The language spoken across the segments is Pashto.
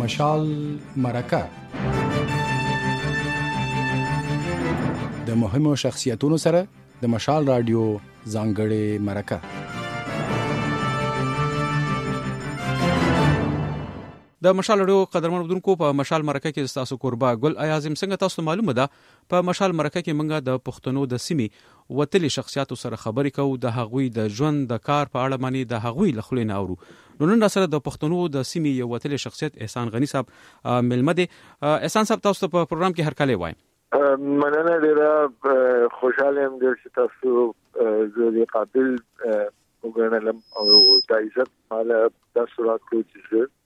مشال مرکه د مهمو شخصیتونو سره د مشال رادیو ځانګړې مرکه. د مشال رادیو قدرمن اودونکو په مشال مرکه کې تاسو قربا ګل اعظم څنګه تاسو معلومه ده په مشال مرکه کې موږ د پښتنو د سیمې وتلي شخصیتو سره خبرې کوو، د هغوی د ژوند د کار په اړه باندې د هغوی له خلینو اورو. نو نن سره د پښتنو د سیمې یو وتلي شخصیت احسان غنی صاحب ملمه دي. احسان صاحب تاسو په پروګرام کې هر کله وایم. مننه ډیره خوشاله یم چې تاسو زه قابل وګڼلم او د عزت مالا تاسو راکړو چې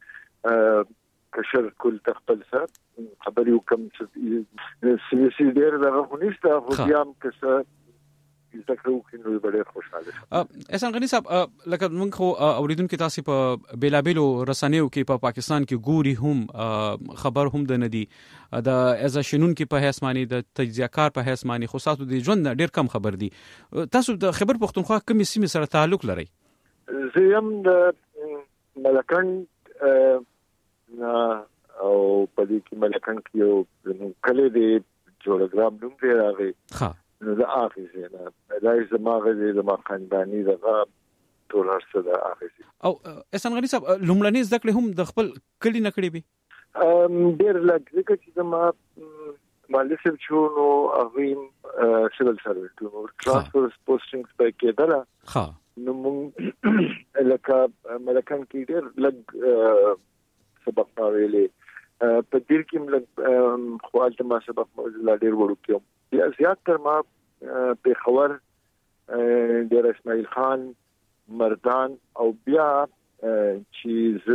کشر کول تخپل سره خبرې وکم چې سیاسي ډیر دغه خونیسته خو بیا هم که څه ذکر وکړو ډیر خوشاله. احسان غنی صاحب لکه موږ خو اوریدونکو تاسو په بیلابیلو رسنیو کې په پاکستان کې ګوري هم خبر هم د ندي د ازشنون کې په هیڅمانی د تجزیه‌کار په هیڅمانی خو تاسو د ژوند ډیر کم خبر دي. تاسو د خبر پښتونخوا کومې سیمې سره تعلق لري؟ زم د ملکند او په دې کې ملکند کې یو کله دی جوړګرام نوم دی راغی. نو دا اخیزه نه دا زماغه دې د خاندانی دغه ټول هرڅه د اخیزه. او احسان غنی صاحب لومړنۍ ذکر هم د خپل کلی نکړي به ډیر لږ ځکه چې ما مالسب چونو اغیم سیول سرویس نو ترانسفر پوسټینګ په کې دلا نو موږ لکه ملکان کې ډیر لږ سبق ویلې په دې کې لږ خپل ما سبق لا ډیر وړو کې یا زیات تر ما په خبر ډیر اسماعیل خان مردان او بیا چې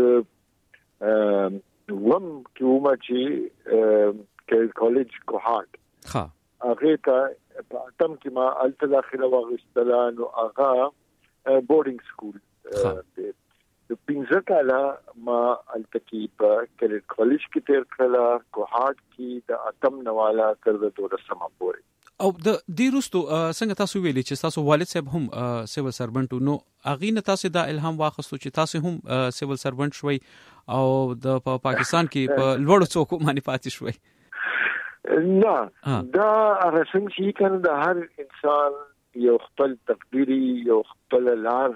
وم کومه چې کالج کوهات هغه ته په اتم کې ما الته داخله واغستله نو هغه بورډینګ سکول د پنځه کاله ما الته کې په کالج کې تیر کړل کوهات کې د اتم نواله تر د 12 پورې. او د دې وروسته څنګه تاسو ویلي چې تاسو والد صاحب هم سیول سرونټ نو اغه نه تاسو دا الهام واخستو چې تاسو هم سیول سرونټ شوي او د پاکستان کې په لوړو څوکو باندې پاتې شوي؟ نه دا رسم شي کنه د هر انسان یو خپل تقديري یو خپل لار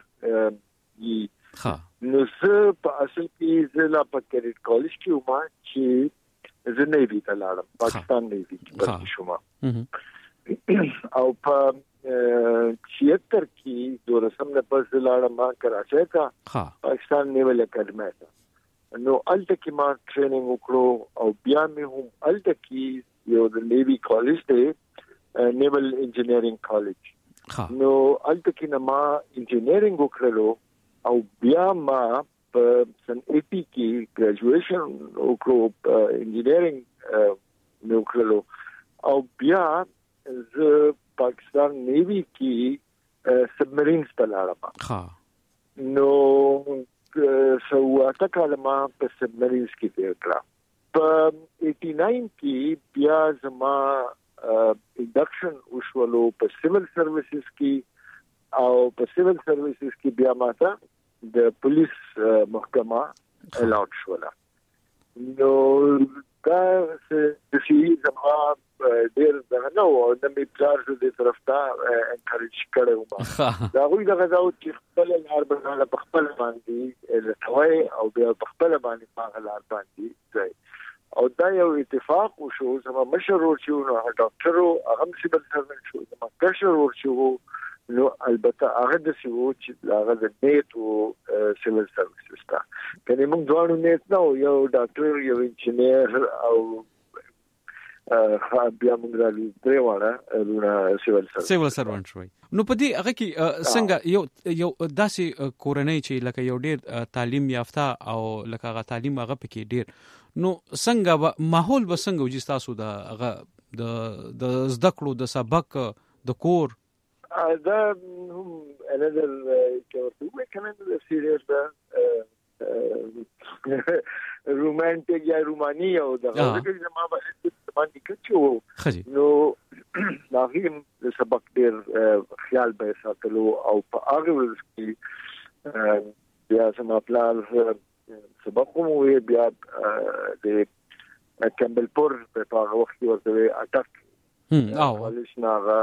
نو زه په اصل کې زلا په کریډ کالج کې وم چې زه نه وی ته لاړم پاکستان نه وی کې شوم او په 76 کې دورسم نه پس لاړم کراچۍ ته پاکستان نیول اکیډمي نو الته کې ما ټریننګ وکړو او بیا مې هم الته کې یو د نیوی کالج دی نیول انجینیرینګ کالج نو الته کې ما انجینیرینګ وکړلو او بیا ما په سن 80 کې ګریجویشن وکړو انجینیرینګ نو وکړلو او بیا زه پاکستان نیوی کې سبمرینز ته لاړم نو سو اتکلم په سبمرینز کې تیر کړ. په 89 کې بیا زما انډکشن وشولو په سیول سرویسز کې او په سیول سرویسز کې بیا ماته د پولیس محکمه الاټ شوله. نو دا چې زما ډیر دغه نو د می پلار دې طرف ته انکریج کړو ما دا وی دغه دا چې خپل لار باندې په خپل باندې لټوي او بیا په خپل باندې په لار باندې ځي او دا یو اتفاق وشو. زما مشر ورچو نو ډاکټر او هغه سیبل سرویس شو زما کشر ورچو نو البته هغه د سیو چې هغه د نیټ او سیول سرویسز تا کني موږ دوه نیټ نو یو ډاکټر یو انجینیر او بیا موږ راځي دریواله لونه سیول سروانټ شوي. نو په دې هغه کې څنګه یو داسې کورنۍ چې لکه یو ډیر تعلیم یافته او لکه هغه تعلیم هغه پکې ډیر نو څنګه ماحول به څنګه وجي تاسو د هغه د زده کړو د سبق د کور دا another کومه کنه د سیریس رومانټیک یا رومانی او دغه چې ما باندې کچو نو لاغیم د سبق ډیر خیال به ساتلو او په هغه ورځ کې بیا سم خپل سبق مو بیا د کمبلپور په هغه وخت کې ورته اټک کالج نه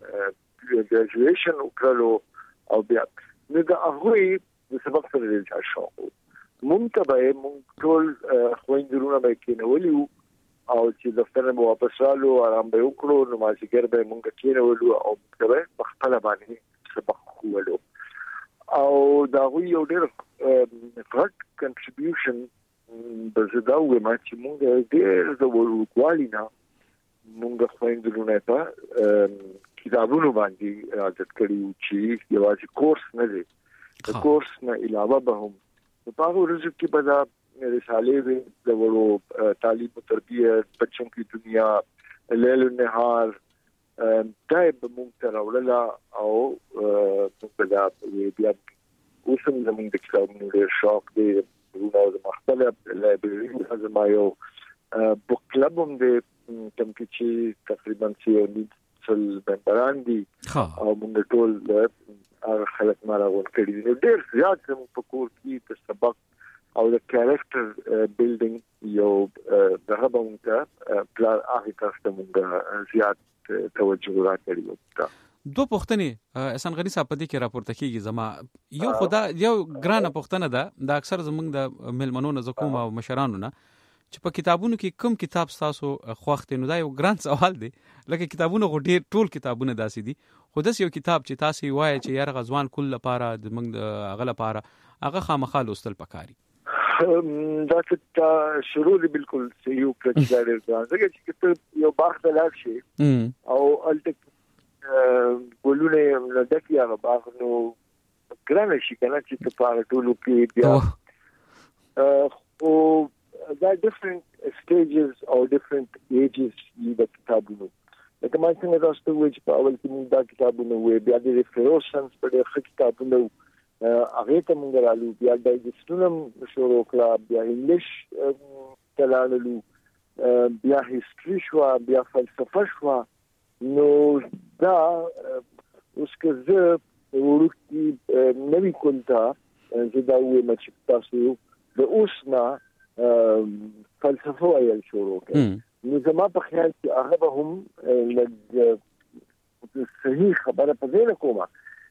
ګریجویشن وکړو او بیا نو دا هغه د سبق سره د شوق مونږ ته به مونږ ټول خويندرونه به کېنولو او چې دفتر مو واپس رالو آرام به وکړو نو مازیګر به مونږ کېنولو او موږ به خپل باندې سبق وولو او دا یو ډېر غټ کنټریبیوشن د زداوې ما چې مونږ ډېر د ورکوالینا مونږ خويندرونه ته کتابونو باندې راځت کړیو چې یوازې کورس نه دی د کورس نه علاوه به هم په هغه ورځ کې به دا رسالې د ورو تعلیم او تربیت بچوں کی دنیا لیل و نهار دایب مونږ ته راوړل او په دا بیا اوسم زموږ د کتابونو ډېر شوق دی نو د مختلف لایبرری زما یو بوک کلب هم دی کوم چې تقریبا 3 ممبران دي او موږ ټول هغه خلک ما راغون کړي دي ډېر زیات زموږ په کور کې د سبق او د کریکټر بیلډینګ یو دغه باندې پلان هغه تاسو موږ زیات توجه راکړو دو پوښتنې احسان غنی صاحب په دې کې راپورته کیږي زما یو خدا یو ګرانه پوښتنه ده د اکثر زموږ د ملمنو نه زکوم او مشرانو نه چې په کتابونو کې کوم کتاب تاسو خوښته نو دا یو ګران سوال دی لکه کتابونو غوډیر ټول کتابونه داسې دي خو داس یو کتاب چې تاسو وایي چې یار غزوان کل لپاره د موږ غل لپاره هغه خامخا لوستل پکاري دا چې شروع دی بالکل صحیح او کړه چې یو باغ ته لاړ شي او الټ ګلونه لدکی هغه باغ نو ګرانه شي کنه چې په اړه ټولو کې بیا او دا different stages or different ages د کتابونو لکه ما څنګه تاسو وایي چې په اول کې موږ دا کتابونه وې بیا د ریفرنس په دې کتابونو هغه ته موږ رالو بیا د ډیجیټل شروع کړه بیا انګلیش تلالو بیا هیستوري شو بیا فلسفه شو نو دا اوس که زه ورته نوی کولتا زه دا وې چې تاسو د اوسنا فلسفه ویل شروع کړ نو زما په خیال چې هغه هم لږ صحیح خبره په دې کومه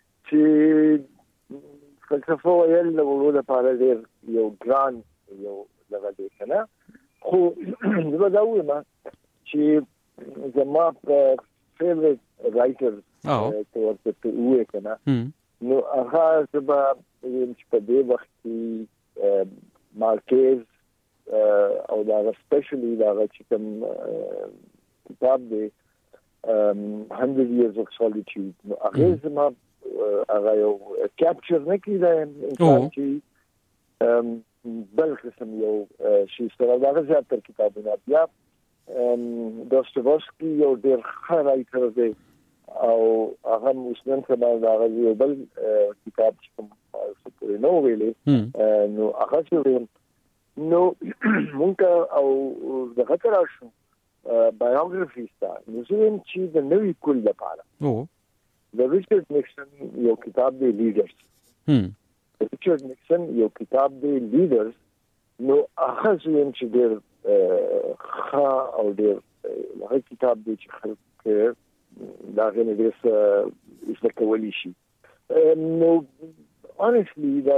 چې فلسفه ویل له ورو لپاره ډېر یو ګران یو دغه دی کنه خو زه دا وایم چې زما په فیوریټ رائټر ته ورته وې کنه نو هغه زما په دې وخت کې مارکیز او دا سپیشلی دا چې کوم کتاب دی 100 years of solitude نو هغه زما هغه یو کیپچر نه کیږي انسان چې بل قسم یو شي سره دا زیاتره کتابونه بیا دوستويسکي یو ډېر ښه رائټر دی او هغه مسلمان سره دا یو بل کتاب چې کوم څه نو ویلې نو هغه چې نو مونږ او دغه تراشو بایوګرافي ستا نو زم چې د نوې کول لپاره د ریچارډ نیکسن یو کتاب دی لیډرز ریچارډ نیکسن یو کتاب دی لیډرز نو هغه زم چې ډېر ښه او ډېر هغه کتاب دی چې خلک دا غنه ډېر څه کولی شي نو honestly دا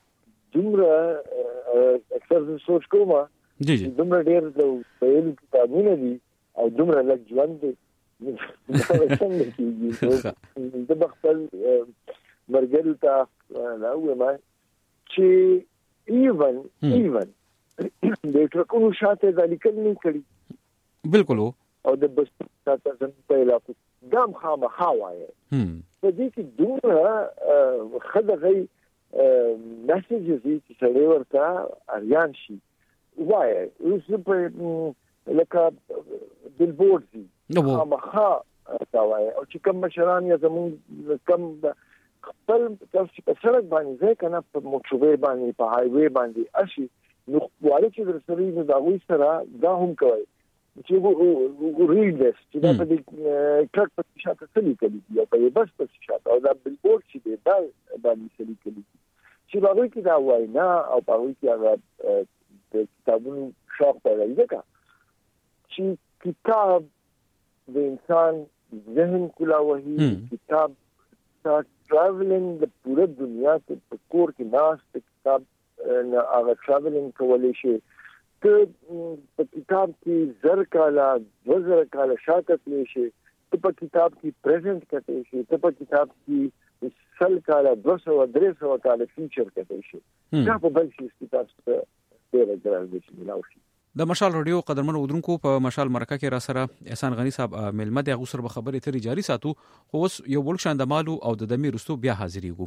دومره اکثر سوچ کومه دومره ډېر د ویل کتابونه دي او دومره لږ ژوند دی څنګه کېږي د خپل مرګل ته لا وایم چې ایون د ټرکونو شاته د لیکل نه کړی بالکل او د بس تاسو څنګه په علاقه دام خامخا وایي په دې کې دومره خدغه میسیجز چې سړی ورته اریان شي وایي اوس په لکه بلبورډ دي خامخا دا وایي او چې کوم مشران یا زموږ کم خپل تاسو په سړک باندې ځای کنه په موټروي باندې په های وی باندې اشي نو وایي چې درسري نو دا وایي سره دا هم کوي چې ریډس چې دا په دې ټرک په شاته سلی کوي یا په بس په شاته او دا بلبورډ چې دا باندې سلی کوي چې هغه کې دا واینا او هغه کې هغه د کتابونو شوق پیدا کړه چې کتاب د انسان ذهن کولاوي کتاب traveling د پوره دنیا ته کور کې ناس کتاب هغه traveling کولای شي ته په کتاب کې زر کاله 2000 کاله شاته تللی شي ته په کتاب کې پریزنٹ کته شي ته په کتاب کې سل کاله 200-300 کاله فیوچر کته شي دا په بل شي کتاب ته ډېر ګران دي چې ملاوي د مشال رادیو قدرمن اودونکو په مشال مرکه کې را سره احسان غنی صاحب ملمه د غوسر به خبرې ترې جاری ساتو خو اوس یو بل شان د مالو او د دمي رستو بیا حاضرېږو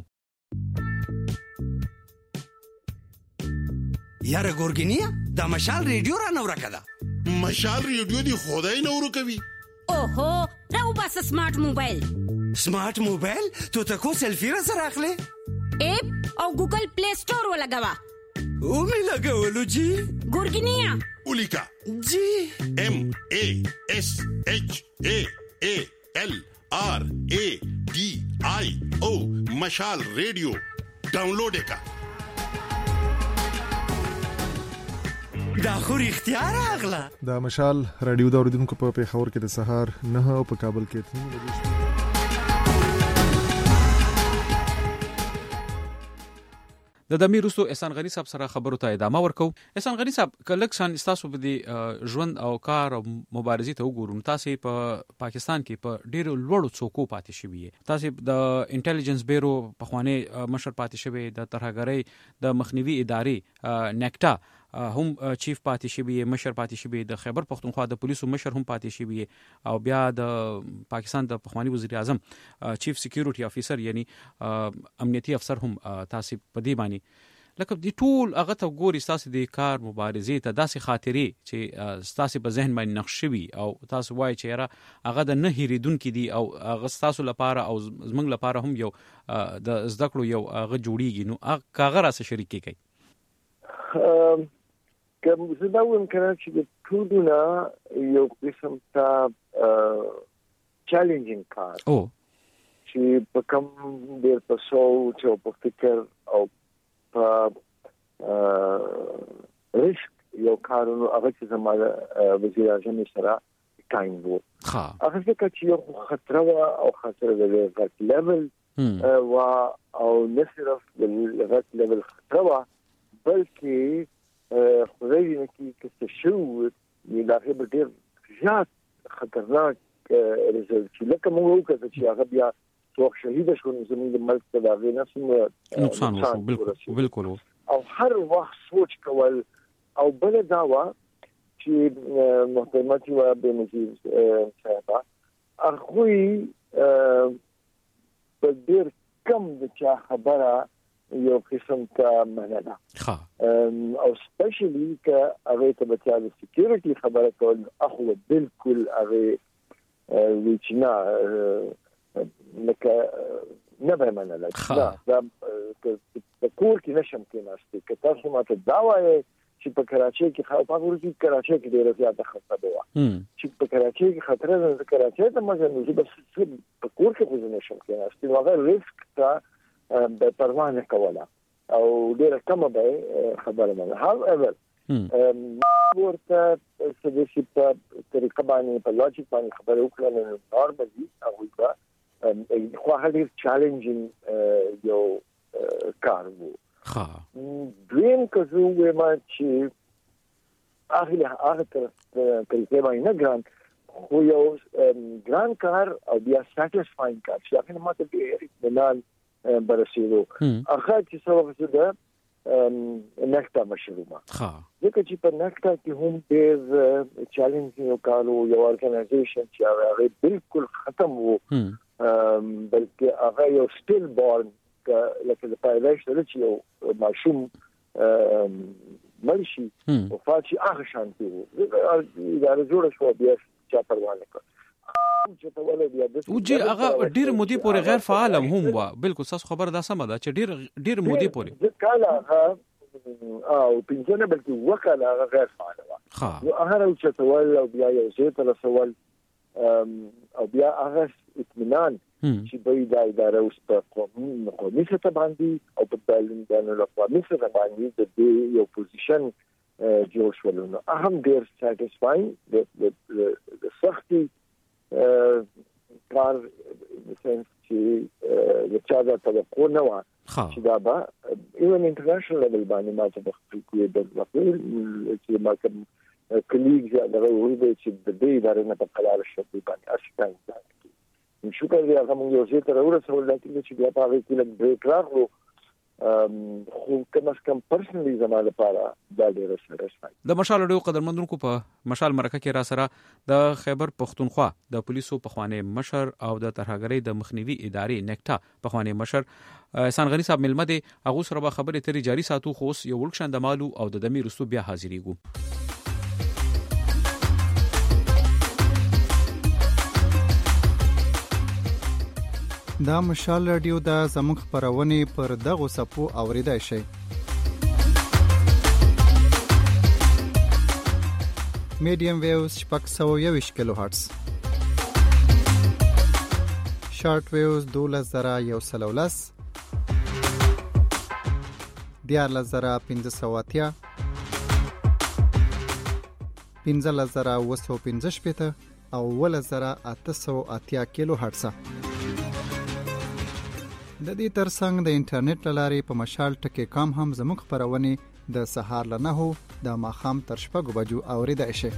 یاره ګورګینیا د مشال رادیو را نو راکړه مشال رادیو دی خدای نو ورکوي اوهو راو بس سمارټ موبایل تو تکو سیلفی را سره اخلي اپ او ګوګل پلی سٹور ولګوا او می لګولو جی ګورګینیا اولیکا جی MASHALRADIO مشال ریڈیو ډاونلوډ کا دا خو اختیار اغلا دا مشال رادیو دا اوریدونکو په پیښور کې د سهار 9 او په کابل کې 3 د دمي رستو احسان غنی صاحب سره خبرو ته ادامه ورکو. احسان غنی صاحب کلک شان تاسو په دې ژوند او کار او مبارزې ته وګورم تاسو په پاکستان کې په ډیرو لوړو څوکو پاتې شوی تاسو د انټيليجنس بیورو په خوانه مشر پاتې شوی د ترهګرۍ د مخنیوي ادارې نیکټا هم چیف پاتې شوی مشر پاتې شوی د خیبر پختونخوا د پولیسو مشر هم پاتې شوی او بیا د پاکستان د پخوانی وزیر اعظم چیف سکیورټي افیسر یعنی امنیتي افسر هم تاسو په دې باندې لکه د ټول هغه ته ګوري تاسو د کار مبارزې ته داسې خاطرې چې تاسو په ذهن باندې نقش شوی او تاسو وایي چې را هغه د نه هېریدونکو دي او هغه تاسو لپاره او زمنګ لپاره هم یو د زده کړو یو هغه جوړیږي نو هغه کاغه را سره شریک کړئ کوم زه دا وایم چې د ټولونه یو قسم ته چیلنجینګ کار چې په کوم ډېر په سوچ او په فکر او په ریسک یو کارونو هغه چې زموږ وزیر اعظم سره ټایم وو هغه چې یو خطر او خطر د غټ لیول او نه صرف د غټ لیول خطر بلکې خدای دې کې چې شو د هغه ډېر زیات خطرناک ريزلټ چې لکه موږ وکړو چې هغه بیا څوک شهید شو زموږ د ملک ته دا غي نقصان وشو بالکل او هر وخت سوچ کول او بل داوا چې محترمتي و بنظیر صاحب اخوي په ډېر کم د چا خبره یو قسم ته مننه او سپیشلی که هغه ته بچا د سکیورټي خبره کول اخو بالکل هغه وچنا لکه نه به مننه دا د کور کې نشم کې ناشته که تاسو ماته دا وایي چې په کراچۍ کې خو په ورته کراچۍ کې ډیره زیاته خطر ده چې په کراچۍ کې خطر ده کراچۍ ته مګر نو بس په کور کې خو نشم کې ناشته هغه ریسک ته د پروانه کوله او ډیره کم به خبره نه هاو ایور ورته سدسي په طریقه باندې په لوجیک باندې خبره وکړه نو نورمالي هغه خو هغه چیلنجینګ یو کار وو دویم کزو وما چې هغه طریقه باندې نه ګران خو یو ګران کار او بیا سټیسفاینګ کار چې هغه ماته ډیر اطمینان برسېدو هغه چې سبب څه ده نکتا مشروعه ځکه چې په نکتا کې هم ډېر چیلنج یو کارو یو ارګنایزیشن چې هغه بالکل ختم وو بلکې هغه یو سټیل بورن لکه د پیدایش سره چې یو ماشوم مرشي او فاچي هغه شانتي وو دا جوړ شو بیا چې پروانه کړ او جی هغه ډیر مودي پورې غیر فعال هم و بالکل تاسو خبر دا سم ده چې ډیر مودي پورې کله هغه او پنځنه بلکې وکاله هغه غیر فعال و نو هغه چې سوال او بیا یو څه تر سوال او بیا هغه اطمینان چې به دا اداره اوس په قومي سطح باندې او په بین الاقوامي سطح باندې د دې یو پوزیشن جوړ شول. نو هم ډیر سټیسفاینګ د سختي کار سنس چې د چا د توقع نه و چې دا به ایون انټرنیشنل لیول باندې ما ته خپل کوی د وقایل چې ما کوم کلیګز هغه وایي چې د دې ادارې نه په قرار شوی باندې اساساً دا شکر دی هغه موږ یو څه تر ورسول چې بیا په هغه کې لږ بریک راغلو خو کوم کم پرسنلی زماده لپاره دا ډیر سره د مشال رادیو قدرمنونکو په مشال مرکه کې را سره د خیبر پختونخوا د پولیسو په خوانه مشر او د ترهګری د مخنیوي ادارې نیکټا په خوانه مشر احسان غنی صاحب ملمه دي هغه سره به خبرې تری جاری ساتو خو یو ولکشن د مالو او د دمیر رسو بیا حاضرېګو. دا مشال رادیو دا زموږ خبرونه پر دغه صفو اوریدای شي. میډیم ویوز 621 کیلو هرتز، شارټ ویوز 12113، 14580، 15715 او 1880 کیلو هرتز. د دې ترڅنګ د انټرنیټ لارې په مشال ټکی کام هم زموږ خبرونه د سهار ل 9 د ماخام تر 6 بجو اوریدای شي.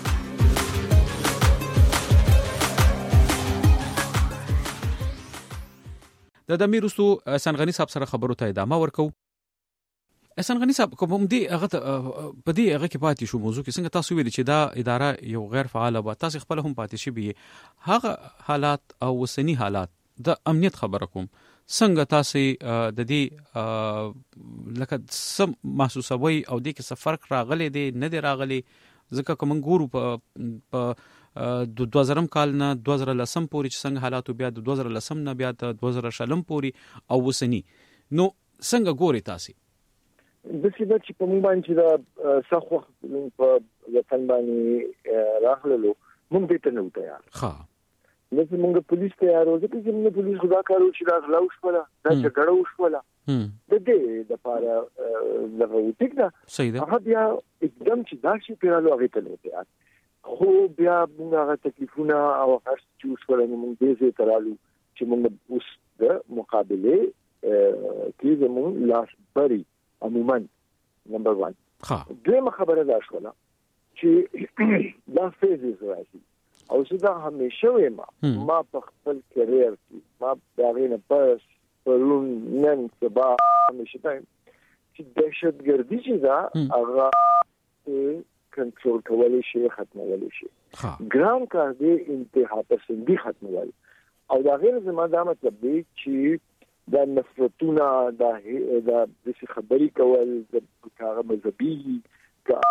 د دمیر رسو احسان غنی صاحب سره خبرو ته ادامه ورکو. احسان غنی صاحب کوم دی هغه په دې هغه کې پاتې شو موضوع کې څنګه تاسو ویل چې دا اداره یو غیر فعال و تاسو خپل هم پاتې شي به هغه حالات او وسنی حالات د امنیت خبره کوم څنګه تاسو د دې لکه سم محسوسوي او د کې څه فرق راغلي دی نه دی راغلي ځکه کوم ګورو په 2000 کال نه 2010 پورې څنګه حالات بیا د 2010 نه بیا د 2016 پورې او وسنی نو څنګه ګوري تاسو د څه چې په موږ باندې دا سخو په وطن باندې راغلو موږ دې ته نه وتایا ها نو موږ پولیس ته یارو ځکه چې موږ پولیس خدا کارو چې راغلو شولا دا جګړه وشولا د دې د لپاره دغه وټیک دا صحیح ده هغه بیا एकदम چې دا شي پیرالو هغه ته نه خو بیا موږ هغه تکلیفونه او هر څه وشول نو موږ دې ترالو چې موږ اوس د مقابله کې زموږ لاس بری عموما نمبر 1 ها دغه خبره دا شولا چې دا فیزز راځي او زه همیشه وایم ما په خپل کریئر کې ما دغه نه پس پرون نن سبا همیشه وایم چې دهشتګردي چې دا هغه کنټرول کولای شي ختمولای شي ګرام کار دی انتها پسندي ختمول او دا غیر زما دا مطلب دی چې دا نفرتونه دا د خبري کول د کاغه مذهبي کا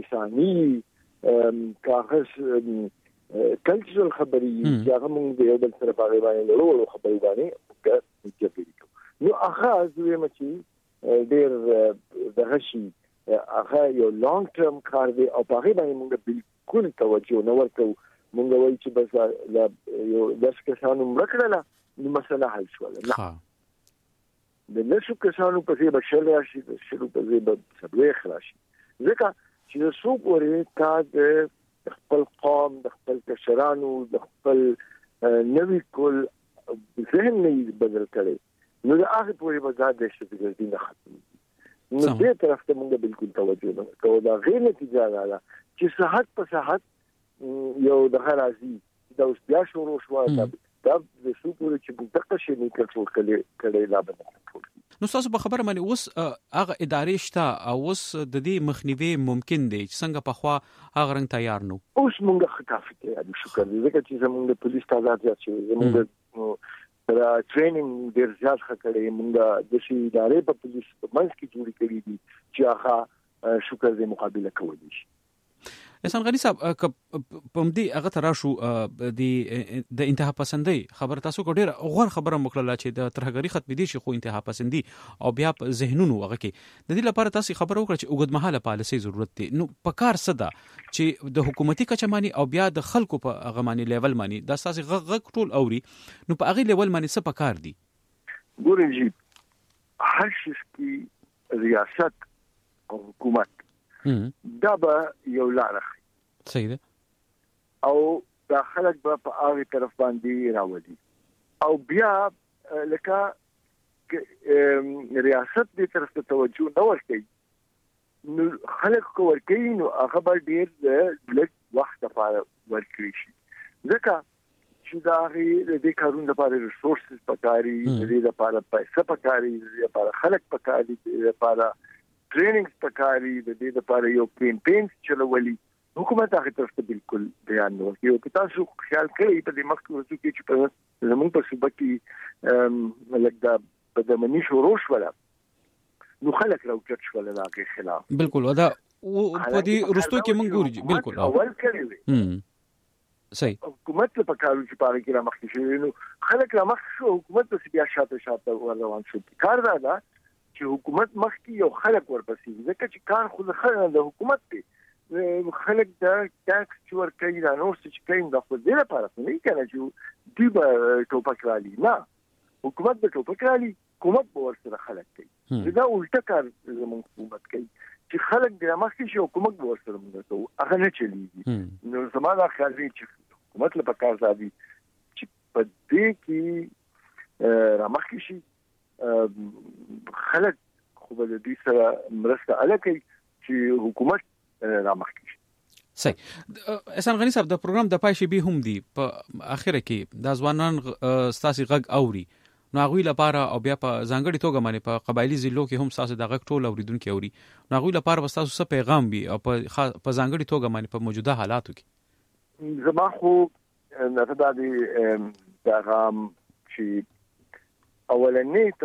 لساني کاغذ کلچرل خبري چې هغه موږ د یو بل سره په اړه باندې ورو خبري باندې کوي نو هغه زوی مچي ډېر د هشي هغه یو لانګ ټرم کار دی او په هغه باندې موږ بالکل توجه نه ورکو موږ وایي چې بس یو داس کسانو مړکړه نو مسله حل شول نه د نشو کسانو په ځای بشل راشي د شلو په ځای به سبوي خراشي ځکه چې څو پورې تا د خپل قوم د خپل کشرانو د خپل نوی کول ذهن نه بدل کړي نو د هغه پورې به دا د شتګردي نه ختم نو دې طرف ته موږ بالکل توجه نه کوو دا غیر نتیجه ده چې صحت په صحت یو د غرازي دا اوس بیا شروع شو دا د څو پورې چې موږ دغه شی نه کنټرول کړي لا به کنټرول نو تاسو په خبره باندې اوس هغه ادارې شته او اوس د دې مخنیوي ممکن دی چې څنګه په خوا هغه رنګ تیار نو اوس موږ خطافته یاد شکر دې ځکه چې زموږ د پولیس تعداد زیات شوی زموږ د ټریننګ ډیر زیات خکړې موږ د شي ادارې په پولیس په منځ کې جوړې کړې دي چې هغه شکر دې مقابله کوي احسان غنی صاحب په دې هغه تر شو د انتها پسندۍ خبر تاسو کو ډیر غوړ خبره مکلله چې د ترهګری ختمې دي شي خو انتها پسندي او بیا په ذهنونو هغه کې د دې لپاره تاسو خبر وکړه چې اوږدمهاله پالیسي ضرورت دي. نو په کار صدا چې د حکومتي کچمانی او بیا د خلکو په هغه معنی لیول معنی د اساسي غږ ټول اوري نو په هغه لیول معنی څه په کار دي؟ ګورئ هر شي کې ریاست او حکومت دا به یو لار اخلي صحیح ده او دا خلک به په هغه طرف باندې راوړي او بیا لکه ریاست دې طرف ته توجه نه ورکړي نو خلک کو ورکړي نو هغه به ډیر لږ وخت لپاره ورکړي شي ځکه چې دا دې کارونه لپاره ریسورسز پکاري دې لپاره پیسې پکاري دې لپاره خلک پکاري دې لپاره ټریننګز پکاري دې لپاره یو کمپاین چلولي حکومت هغه طرف ته بالکل بیان نه کوي او تاسو خیال کړئ په دې مخکې ورته کې چې په زمون په صوبه کې لکه د بدمنی شروع ولا نو خلک راوچت شول لاغه خلاف بالکل دا په دې رستو کې مونږ ګوري بالکل اول کړی صحیح حکومت په کارو چې پاره کې را مخکې شوی نو خلک را مخ شو حکومت په بیا شاته روان شو کار دا چې حکومت مخکې یو خلک ورپسې ځکه چې کار خو د حکومت دی خلک د ټاکس چې ورکوي دا نور چې کوي د خپل دې لپاره نه کوي چې دوی به ټوپک رالي نه حکومت به ټوپک رالي حکومت به ورسره خلک کوي دا الټا کار زموږ حکومت کوي چې خلک د مخکې شي حکومت به ورسره موږ کوو هغه نه چلیږي نو زموږ خیال دی چې حکومت له پکار ځادي چې په دې کې را مخکې شي خلک خو به دې سره مرسته الکه چې حکومت را مخکې شي. صحیح. احسان غنی صاحب د پروګرام د پای شی به هم دی په اخره کې د ځوانان ستاسو غږ اوري نو هغه لپاره او بیا په ځانګړي توګه باندې په قبایلی ضلعو کې هم تاسو د غږ ټول اوریدونکو اوري نو هغه لپاره تاسو څه پیغام وي او په ځانګړي توګه باندې په موجوده حالاتو کې زما خو نفدا دي پیغام چې اولنې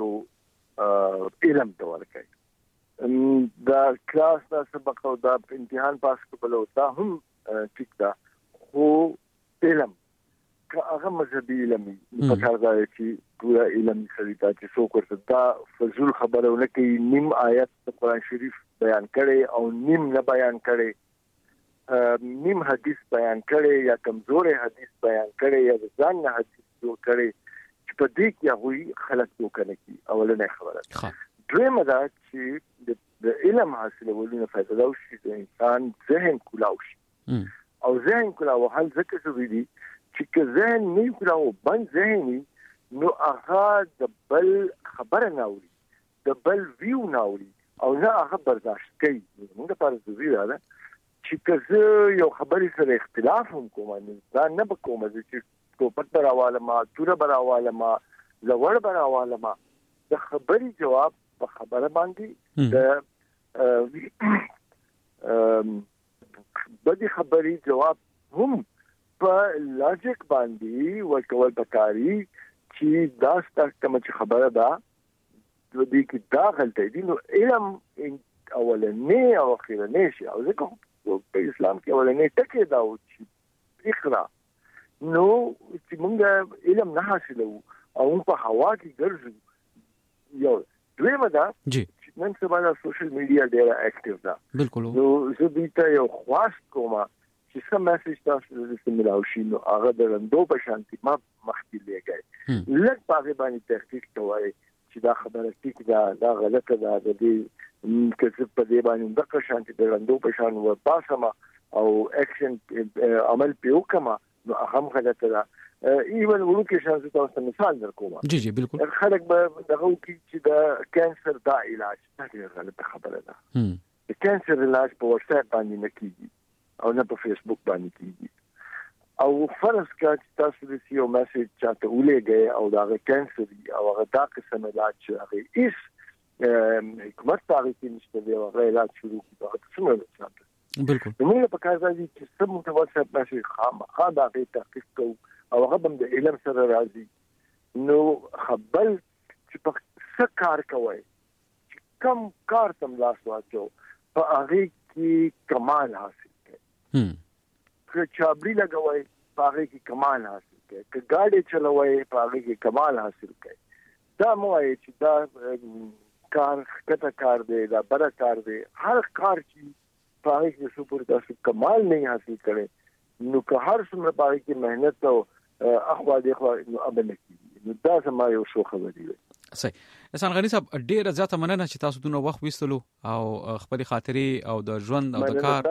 توجه علم ته ورکړي دا کلاس دا سبق او دا امتحان پاس کول او دا هم ټیک دا خو علم هغه مذهبي علم په کار دا چې پورا علم سریتا چې څوک ورته دا فزول خبرونه کوي نیم آیت د قرآن شریف بیان کړي او نیم نه بیان کړي نیم حدیث بیان کړي یا کمزوري حدیث بیان کړي یا ځان نه حدیث جوړ کړي چې په دې کې هغه خلک وکړي کی اولنې خبره دویمه دا چې د علم حاصلولو نه فائدہ وشي د انسان ذهن کلاو شي او ذهن کلاو حل ځکه څه دي چې ذهن نه کلاو بند ذهني نو هغه د بل خبره نه اوري د بل ویو نه اوري او نه هغه برداشت کوي موږ لپاره ضروري ده چې که یو خبرې سره اختلاف هم کوم دا نه بکوم چې ټوپک براواله ما توره براواله ما زوړ براواله ما د خبرې جواب په خبره باندې د بدی خبرې جواب هم په لاجیک باندې ورکول پکاري چې دا ستاسو کوم خبره ده د دې کې دا غلطه دي نو علم اولنې او اخرنې شي او ځکه په اسلام کې اولنې ټکی دا و چې اقرا نو چې موږ علم نه حاصلو او په هوا کې ګرځو یو دویمه دا چې نن سبا د سوشل میډیا ډېر اکټیو ده بالکل نو زه دې ته یو خواست کوم چې سم میسج تاسو د سیملاو شي نو هغه د رندو په شانتي ما مخکې لګای لږ په باندې تحقیق کوي چې دا خبره ټیک دا غلطه ده د دې کڅ په دې باندې د قشانتي د رندو په شان و باسمه او اکشن عمل پیو کما نو هم غلطه ده ایون ورکه شانس تاسو مثال درکوم جی بالکل خلک به دغه کې چې د کانسر دا علاج ډېر غلطه خبره ده د کانسر علاج په واتس اپ باندې نه کیږي او نه په فیسبوک باندې کیږي او فرض کړه چې تاسو د یو میسج چاته ولېږئ او دا کانسر او هغه دا قسم علاج چې هغه ایس حکومت تاریخي نشته دی هغه علاج شروع کړه څنګه څنګه بالکل موږ په کار راځي چې سم متوسط میسج خامخا دا تحقیق کوو او هغه هم د علم سره راځي نو خپل چې په څه کار کوي چې کم کار تم لاس واچو په هغه کې کمال حاصل کړي که چابړي لګوي پاره کې کمال حاصل کړي که ګاډي چلوي پاره کې کمال حاصل کړي دا مو وایي چې دا کار کته کار دی دا بڑا کار دی هر کار چې پاره کې سپور تاسو کمال نه حاصل کړي نو که هر څومره پاره کې مهنت او اخوا دی خو نو ابل کی نو دا سم یو شو خبرې وي صحیح. احسان غنی صاحب ډیره زیاته مننه چې تاسو دونه وخت وستلو او خپل خاطرې او د ژوند او د کار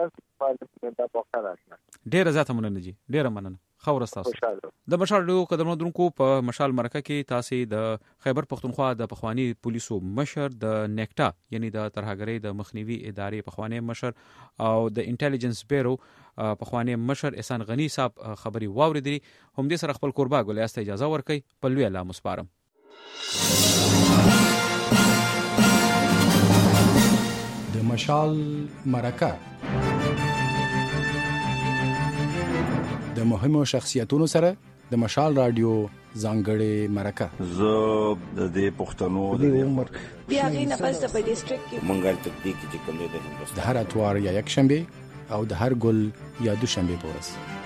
ډیره زیاته مننه جی ډیره مننه خو راستاسو د مشال ریډیو قدرمنو درونکو په مشال مرکه کې تاسو د خیبر پختونخوا د پخوانی پولیسو مشر د نیکټا یعنی د ترهګری د مخنیوي ادارې پخوانی مشر او د انټيليجنس بیرو پخوانی مشر احسان غنی صاحب خبري واوریدي هم دې سره خپل قربا ګولې است اجازه ورکړي په لوی الله مسپارم. د مشال مرکه د مهمو شخصیتونو سره د مشال رادیو ځانګړې مرکه زه د دې پښتنو د عمر بیا غینه پس په ډیسټریکټ کې منګل تطبیق چې کوم دی د هر اتوار یا یک شنبه او د هر ګل یا دوشنبه په ورځ